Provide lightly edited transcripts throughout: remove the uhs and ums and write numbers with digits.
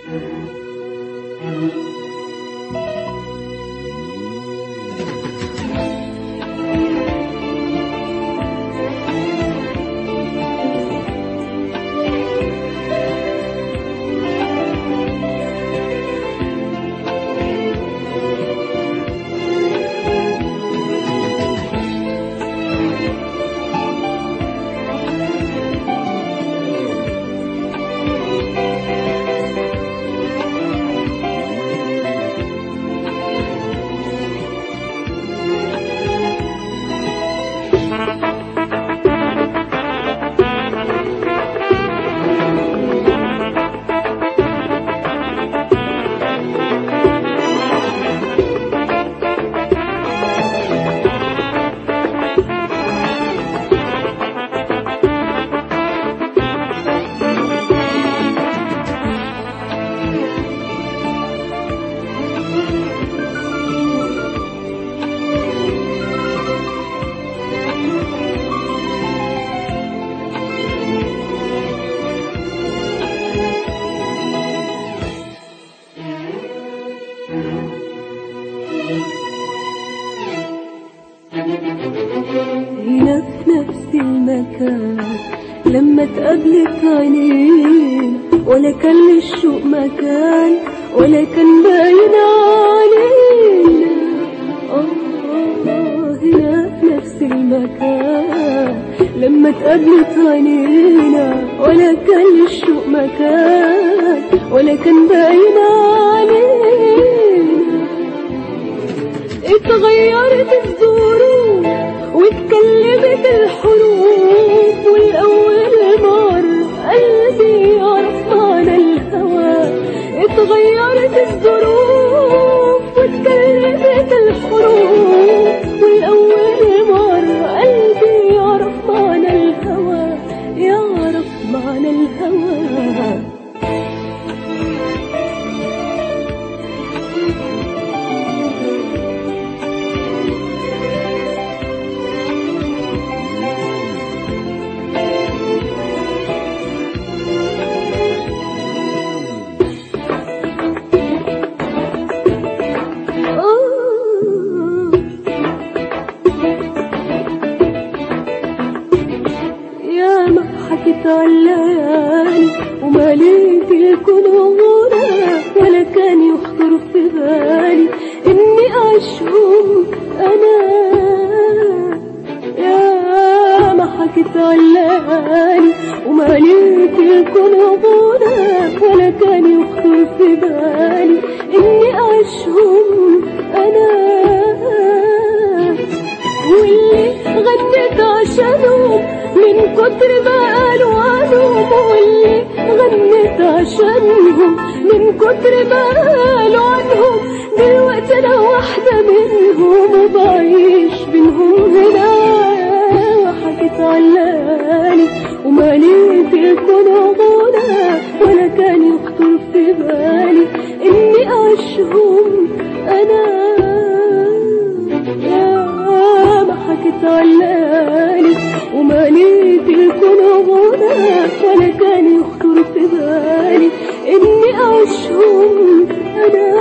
هنا في نفس المكان لما تقابلك عينينا، ولا كان للشوق مكان ولا كان باين علينا. هنا في نفس المكان لما تقابلك عينينا، ولا كان للشوق مكان ولا كان باين علينا. اتغيرت الظروف واتكلمت الحروف، والأول مرة قلبي يعرف معنى الهوى. اتغيرت الظروف واتكلمت الحروف، والأول مرة قلبي يعرف معنى الهوى، يعرف معنى الهوى. حكيت عالليالي وماليت الكون غنى، ولا كان يخطر في بالي اني اعشق انا. يا ما حكيت عالليالي وماليت الكون غنى، ولا كان يخطر في بالي اني اعشق انا. واللي غنيت عشانهم من كتر ما قالوا عنهم، واللي غنيت عشانهم من كتر ما قالوا عنهم، دلوقتي انا واحدة منهم وبعيش بينهم هنا. وحكيت عالليالي وماليت الكون غنى، ولا كان يخطر في بالي اني اعيشهم انا. حكيت عالليالي وماليت الكون غنى، ولا كان يخطر في بالي اني اعيشهم انا.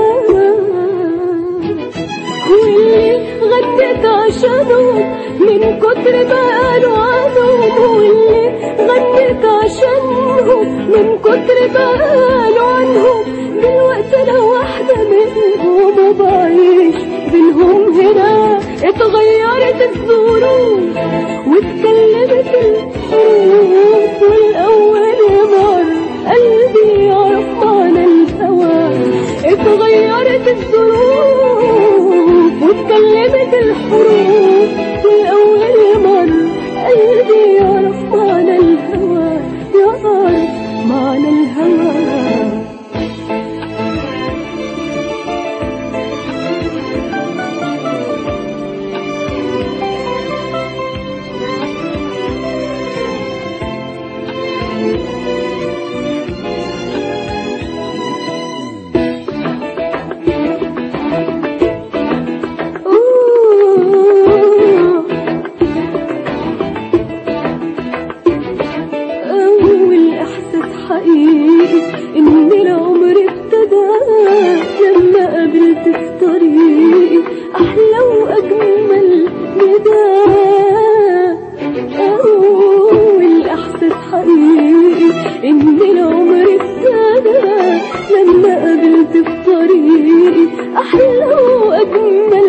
واللي غنيت عشانهم من كتر ما قالوا عنهم، واللي غنيت عشانهم من كتر ما قالوا عنهم، دلوقتي انا واحدة منهم وبعيش بينهم هنا. اتغيرت الظروف واتكلمت الحروف، والأول مرة قلبي يعرف معنى الهوى. اتغيرت الظروف واتكلمت الحروف، والأول مرة قلبي يعرف معنى الهوى، يعرف معنى الهوى. حقيقي إن العمر لما قابلت في طريقي أحلى وأجمل نداء. أول إحساس حقيقي إن العمر ابتدى لما قابلت في طريقي أحلى وأجمل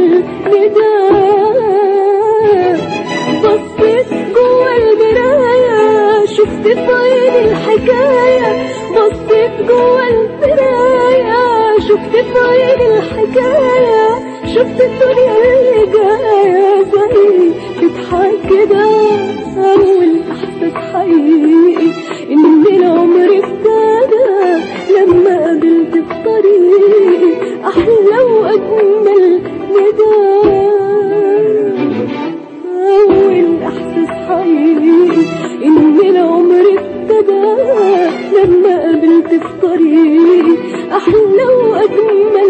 نداء. بصيت جوا المراية شفت في عيني الحكاية، بصيت جوا المراية شفت في عيني الحكاية، شفت الدنيا اللي جاية زي تضحك كده. أول إحساس حقيقي إن العمر ابتدى لما قابلت في طريقي أحلى وأجمل نداء. أول إحساس حقيقي إن العمر ابتدى لما قابلت في طريقي أحلى وأجمل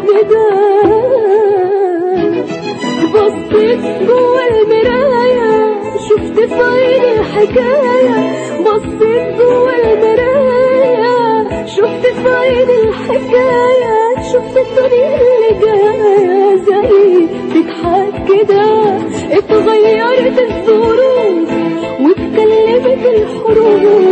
نداء. بصيت جوا المراية شفت في عيني الحكاية، بصيت جوا المراية شفت في عيني الحكاية، شفت الدنيا اللي جاية زي تضحك كده. اتغيرت الظروف واتكلمت الحروف،